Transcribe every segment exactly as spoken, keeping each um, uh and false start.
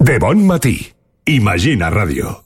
De bon matí. Imagina Ràdio.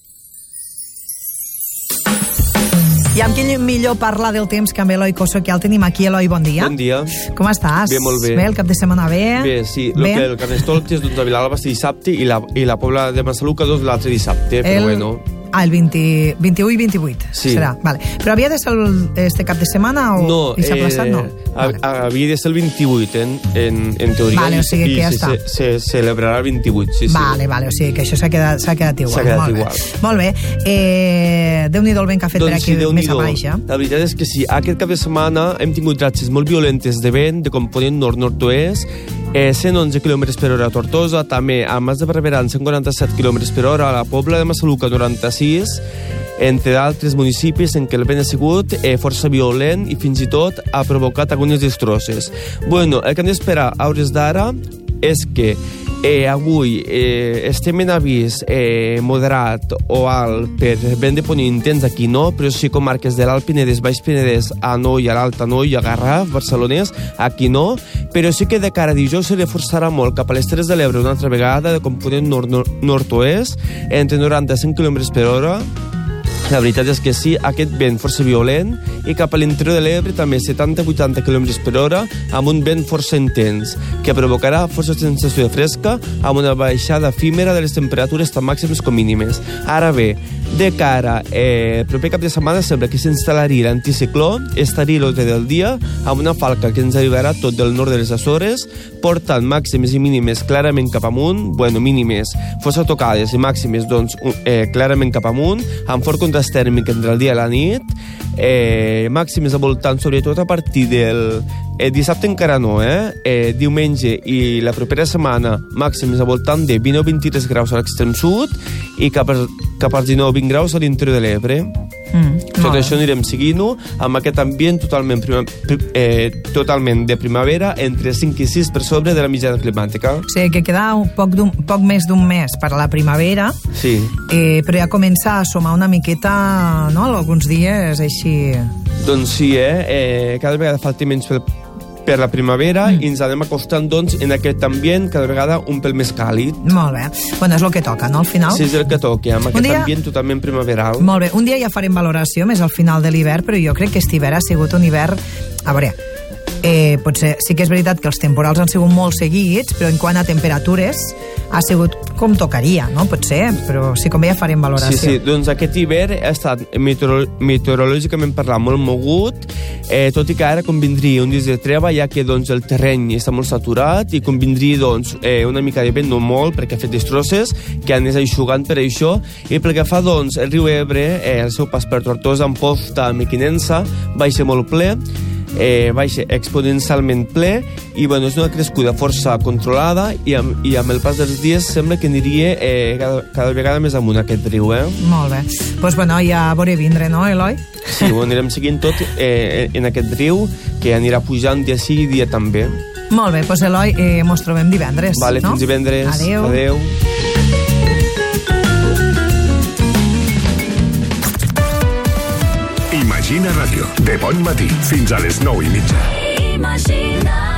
I amb qui millor parlar del temps que amb Eloi Cosso, que el tenim aquí. Eloi, bon dia. Bon dia. Com estàs? Bé, molt bé. Bé, el cap de setmana bé? Bé, sí. Lo bé? que el Carnestoltes, doncs, a Vilalba este dissabte i la, i la Pobla de Massaluca, doncs, l'altre dissabte, però el... bueno... Ah, el vint, vint-i-u i vint-i-vuit, sí. Serà. Vale. Però havia de ser el, este cap de setmana o no, i s'ha plaçat? Eh, no, vale. Havia de ser el vint-i-vuit, en, en, en teoria. Vale, o sigui i que ja se, està. Se, se celebrarà el vint-i-vuit, sí, sí. Vale, vale, o sigui que això s'ha quedat, s'ha quedat igual. S'ha quedat molt igual. Bé. Molt bé. Eh, Déu-n'hi-do el vent que ha fet doncs per aquí sí, més a baix, eh? La veritat és que sí. Aquest cap de setmana hem tingut ratxes molt violentes de vent, de component nord-nord-oest, eh, cent onze quilòmetres per hora a Tortosa, també a Mas de Barberà cent quaranta-set quilòmetres per hora, a la Pobla de Massaluca noranta-sis, entre d'altres municipis en què el vent ha sigut eh, força violent i fins i tot ha provocat algunes destrosses. Bueno, el que hem d'esperar a hores d'ara és que eh, avui eh, estem en avís eh, moderat o alt per vent de ponent intens, aquí no, però sí comarques de l'Alt Penedès, Baix Penedès, Anoia, l'Alt Anoia, Garraf, Barcelonès, aquí no, però sí que de cara a dijous se reforçarà molt cap a les Terres de l'Ebre una altra vegada de component nord-nord-oest, entre noranta i cent quilòmetres per hora. La veritat és que sí, aquest vent força violent, i cap a l'interior de l'Ebre també setanta a vuitanta quilòmetres per hora amb un vent força intens, que provocarà força sensació de fresca amb una baixada efímera de les temperatures tant màximes com mínimes. Ara bé, de cara eh, proper cap de setmana sembla que s'instal·laria l'anticicló, estaria l'ordre del dia amb una falca que ens arribarà tot del nord de les Açores, portant màximes i mínimes clarament cap amunt, bueno, mínimes força tocades i màximes doncs eh, clarament cap amunt, amb fort contrast tèrmic entre el dia i la nit, eh, màximes al voltant, sobretot a partir del eh, dissabte encara no, eh? eh? Diumenge i la propera setmana màximes al voltant de vint o vint-i-tres graus a l'extrem sud i cap, a, cap als dinou o vint graus a l'interior de l'Ebre. Mm, Tot això anirem seguint-ho amb aquest ambient totalment, prima, eh, totalment de primavera, entre cinc i sis per sobre de la mitjana climàtica. O sigui que queda un poc, poc més d'un mes per a la primavera, sí. eh, però ja comença a sumar una miqueta, no?, alguns dies així. Doncs sí, eh? eh cada vegada falta menys per, per la primavera mm. i ens anem acostant, doncs, en aquest ambient cada vegada un pèl més càlid. Molt bé. Bueno, és el que toca, no?, al final? Sí, és el que toca, amb aquest dia... ambient totalment primaveral. Molt bé. Un dia ja farem valoració més al final de l'hivern, però jo crec que aquest hivern ha sigut un hivern... A veure, eh, potser sí que és veritat que els temporals han sigut molt seguits, però en quant a temperatures ha sigut com tocaria, no? Potser, però sí, com ja farem valoració. Sí, sí, doncs aquest hivern ha estat meteoro meteorològicament parlant molt mogut, eh, tot i que ara convindria un dia de treva, ja que doncs, el terreny està molt saturat i convindria doncs, eh, una mica de vent, no molt, perquè ha fet destrosses, que anés aixugant per això, i pel que fa doncs, el riu Ebre, eh, el seu pas per Tortosa, Amposta, Mequinensa, baixa molt ple, eh, baixa exponencialment ple i bueno, és una crescuda força controlada i amb, i amb el pas dels dies sembla que aniria eh, cada, cada vegada més amunt aquest riu, eh? Molt bé. Doncs pues, bueno, ja veuré vindre, no, Eloi? Sí, ho anirem seguint tot eh, en aquest riu que anirà pujant dia sí i dia també. Molt bé, doncs pues, Eloi, eh, mos trobem divendres, vale, no? Fins divendres. Adéu. Adéu. Imagina Ràdio, de bon matí fins a les nou i mitja. Imagina.